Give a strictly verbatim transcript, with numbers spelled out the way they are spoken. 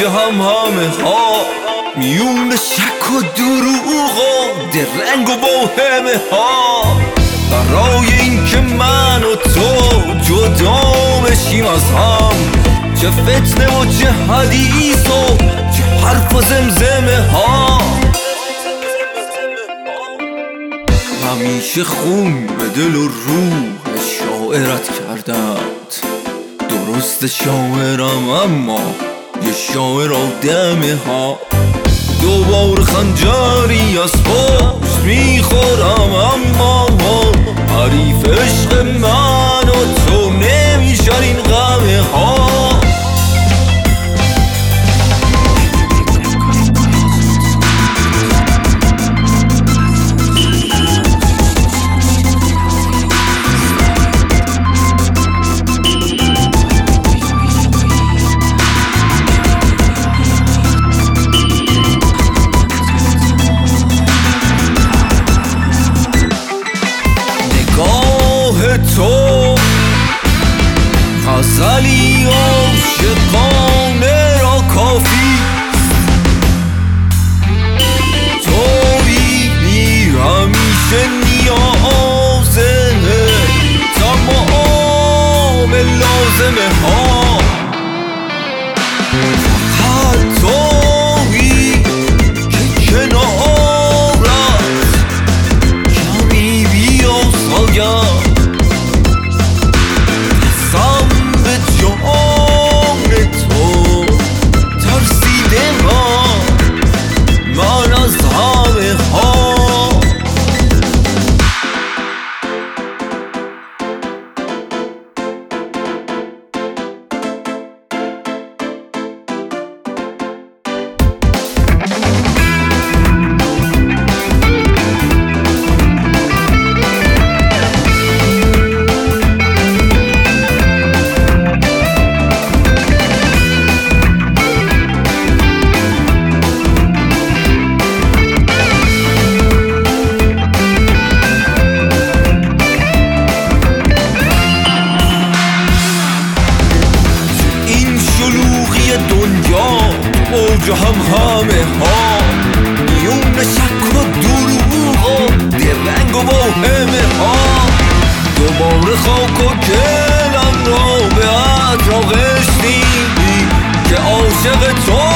اوج هم همه ها، میون شک و دروغ و درنگ و واهمه ها. برای این که من و تو جدا بشیم از هم، چه فتنه و چه حدیث و چه حرف و زمزمه ها. همیشه خون به دل و روح شاعرت کردند، درست شاعرم اما یه شاعر آدمه ها. دوباره خنجری از پشت میخورم اما حریف عشق من و تو نمیشن این غمه ها. تو غزلی عاشقانه را کافی، تویی همیشه نیازه تمام لازمه ها. فقط تویی که کنارت کمی بیاسایم، اوج هم همه ها، میون شک و دروغ و درنگ و واهمه ها. دوباره خاک و گلم را به عطر آغشتی که عاشق تو